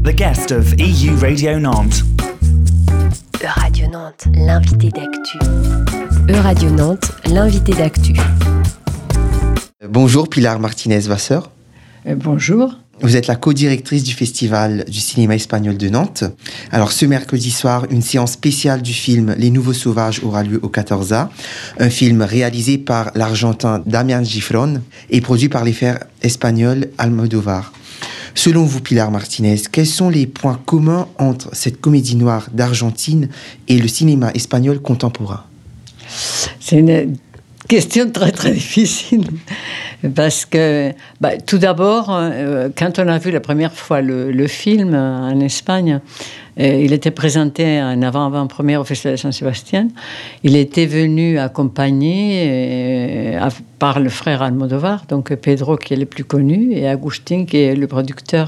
the guest of EU Radio Nantes. Radio Nantes, l'invité d'actu. Radio Nantes, l'invité d'actu. Bonjour Pilar Martinez-Vasseur. Bonjour. Vous êtes la co-directrice du Festival du cinéma espagnol de Nantes. Alors ce mercredi soir, une séance spéciale du film Les Nouveaux Sauvages aura lieu au 14A. Un film réalisé par l'Argentin Damián Gifrón et produit par les frères espagnols Almodóvar. Selon vous, Pilar Martinez, quels sont les points communs entre cette comédie noire d'Argentine et le cinéma espagnol contemporain ? C'est une question très très difficile parce que tout d'abord, quand on a vu la première fois le film en Espagne, il était présenté en avant-première au Festival de San Sebastián. Il était venu accompagné par le frère Almodóvar, donc Pedro qui est le plus connu et Agustín qui est le producteur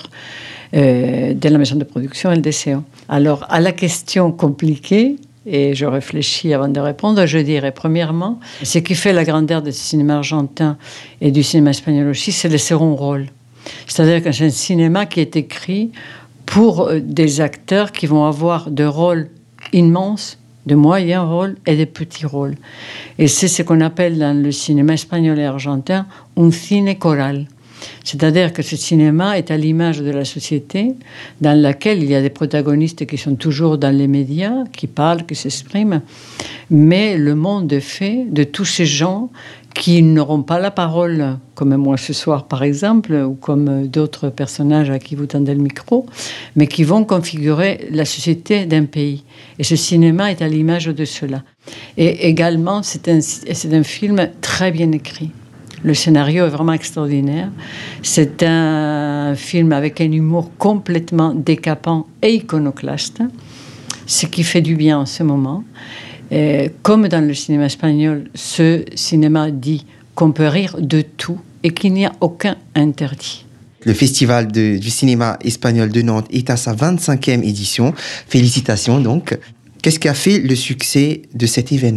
de la maison de production El Deseo. Alors à la question compliquée, et je réfléchis avant de répondre, je dirais premièrement, ce qui fait la grandeur du cinéma argentin et du cinéma espagnol aussi, c'est le second rôle. C'est-à-dire que c'est un cinéma qui est écrit pour des acteurs qui vont avoir des rôles immenses, de moyens rôles et de petits rôles. Et c'est ce qu'on appelle dans le cinéma espagnol et argentin un cine choral. C'est-à-dire que ce cinéma est à l'image de la société dans laquelle il y a des protagonistes qui sont toujours dans les médias, qui parlent, qui s'expriment, mais le monde est fait de tous ces gens qui n'auront pas la parole, comme moi ce soir par exemple, ou comme d'autres personnages à qui vous tendez le micro, mais qui vont configurer la société d'un pays. Et ce cinéma est à l'image de cela. Et également, c'est un film très bien écrit. Le scénario est vraiment extraordinaire. C'est un film avec un humour complètement décapant et iconoclaste, ce qui fait du bien en ce moment. Et comme dans le cinéma espagnol, ce cinéma dit qu'on peut rire de tout et qu'il n'y a aucun interdit. Le Festival du cinéma espagnol de Nantes est à sa 25e édition. Félicitations donc. Qu'est-ce qui a fait le succès de cet événement ?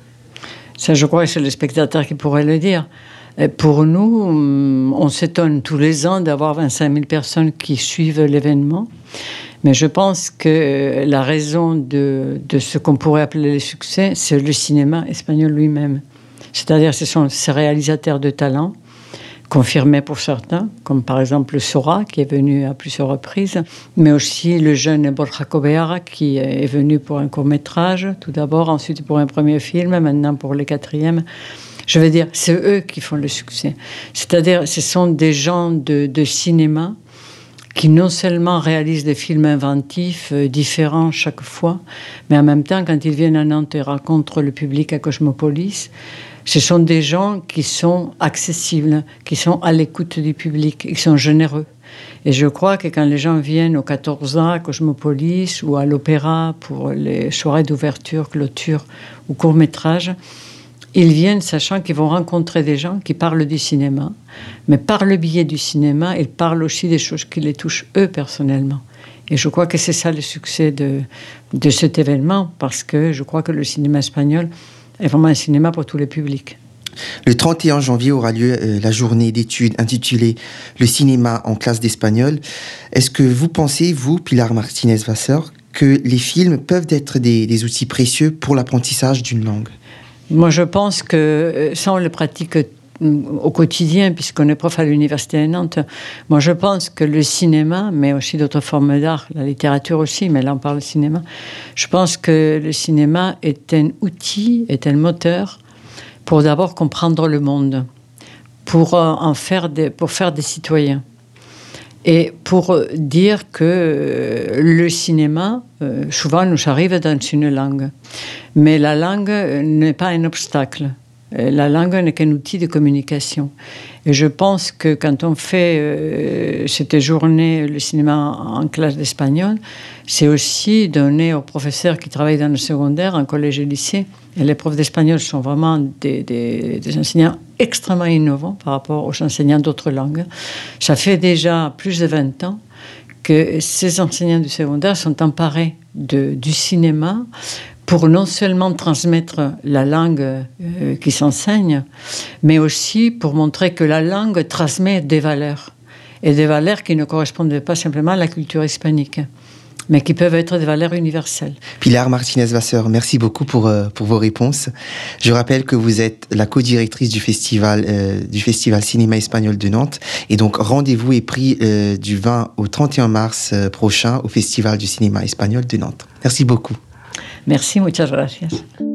Ça, je crois que c'est le spectateur qui pourrait le dire. Et pour nous, on s'étonne tous les ans d'avoir 25 000 personnes qui suivent l'événement. Mais je pense que la raison de ce qu'on pourrait appeler le succès, c'est le cinéma espagnol lui-même. C'est-à-dire ce sont ces réalisateurs de talent, confirmés pour certains, comme par exemple Sora, qui est venu à plusieurs reprises, mais aussi le jeune Borja Cobeara, qui est venu pour un court-métrage, tout d'abord, ensuite pour un premier film, maintenant pour le 4e. Je veux dire, c'est eux qui font le succès. C'est-à-dire, ce sont des gens de cinéma qui non seulement réalisent des films inventifs, différents chaque fois, mais en même temps, quand ils viennent à Nantes et rencontrent le public à Cosmopolis, ce sont des gens qui sont accessibles, qui sont à l'écoute du public, qui sont généreux. Et je crois que quand les gens viennent au 14A, à Cosmopolis ou à l'Opéra pour les soirées d'ouverture, clôture ou court-métrage, ils viennent sachant qu'ils vont rencontrer des gens qui parlent du cinéma, mais par le biais du cinéma, ils parlent aussi des choses qui les touchent eux personnellement. Et je crois que c'est ça le succès de cet événement, parce que je crois que le cinéma espagnol est vraiment un cinéma pour tous les publics. Le 31 janvier aura lieu la journée d'études intitulée « Le cinéma en classe d'espagnol ». Est-ce que vous pensez, vous, Pilar Martinez-Vasseur, que les films peuvent être des outils précieux pour l'apprentissage d'une langue ? Moi, je pense que ça, on le pratique au quotidien, puisqu'on est prof à l'Université de Nantes. Moi, je pense que le cinéma, mais aussi d'autres formes d'art, la littérature aussi, mais là, on parle de cinéma. Je pense que le cinéma est un outil, est un moteur pour d'abord comprendre le monde, pour faire des citoyens. Et pour dire que le cinéma, souvent, nous arrive dans une langue. Mais la langue n'est pas un obstacle. La langue n'est qu'un outil de communication. Et je pense que quand on fait cette journée, le cinéma en classe d'espagnol, c'est aussi donner aux professeurs qui travaillent dans le secondaire, en collège et lycée. Et les profs d'espagnol sont vraiment des enseignants extrêmement innovants par rapport aux enseignants d'autres langues. Ça fait déjà plus de 20 ans que ces enseignants du secondaire sont emparés du cinéma pour non seulement transmettre la langue qui s'enseigne, mais aussi pour montrer que la langue transmet des valeurs. et des valeurs qui ne correspondent pas simplement à la culture hispanique, mais qui peuvent être des valeurs universelles. Pilar Martinez-Vasseur, merci beaucoup pour vos réponses. Je rappelle que vous êtes la co-directrice du Festival Cinéma Espagnol de Nantes. Et donc, rendez-vous est pris du 20 au 31 mars prochain au Festival du Cinéma Espagnol de Nantes. Merci beaucoup. Merci, muchas gracias.